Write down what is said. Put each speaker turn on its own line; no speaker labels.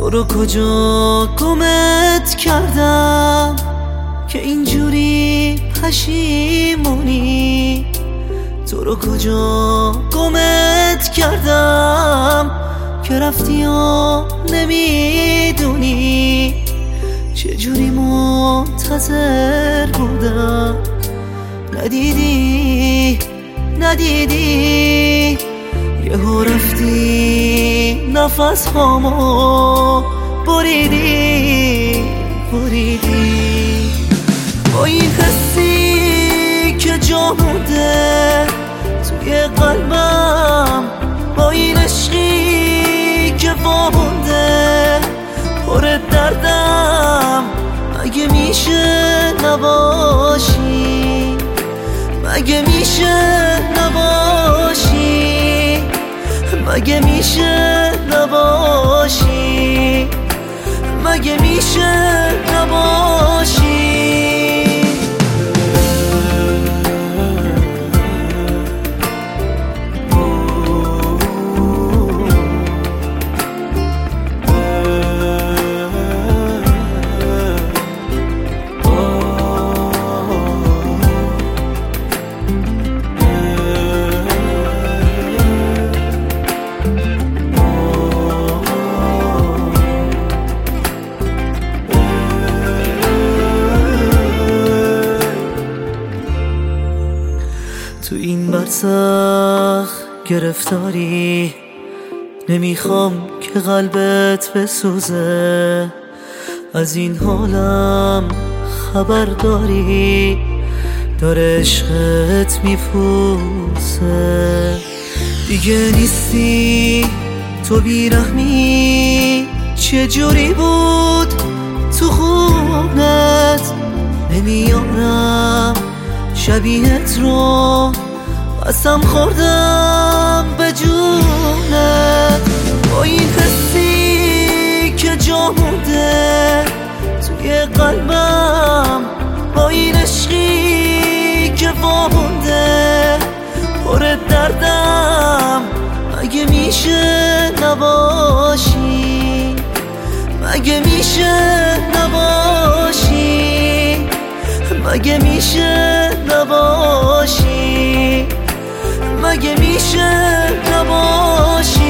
تو رو کجا گمت کردم که اینجوری پشیمونی؟ تو رو کجا گمت کردم که رفتی و نمیدونی؟ چجوری منتظر بودم ندیدی یهو رفتی نفس هامو بریدی با این حسی که جا مونده توی قلبم، با این عشقی که وامونده پر دردم. مگه میشه نباشی؟ مگه میشه نباشی؟ مگه میشه نباشی؟ مگه میشه نباشی؟ تو این برزخ گرفتاری، نمیخوام که قلبت بسوزه. از این حالم خبر داری، داره عشقت میپوسه. دیگه نیستی تو بیرحمی، چجوری بود تو خونت؟ نمیارم شبیهت رو، قسم خوردم به جونت. با این حسی که جا مونده توی قلبم، با این عشقی که وامونده پر دردم. مگه میشه نباشی؟ مگه میشه نباشی؟ مگه میشه نباشی؟ مگه میشه نباشی؟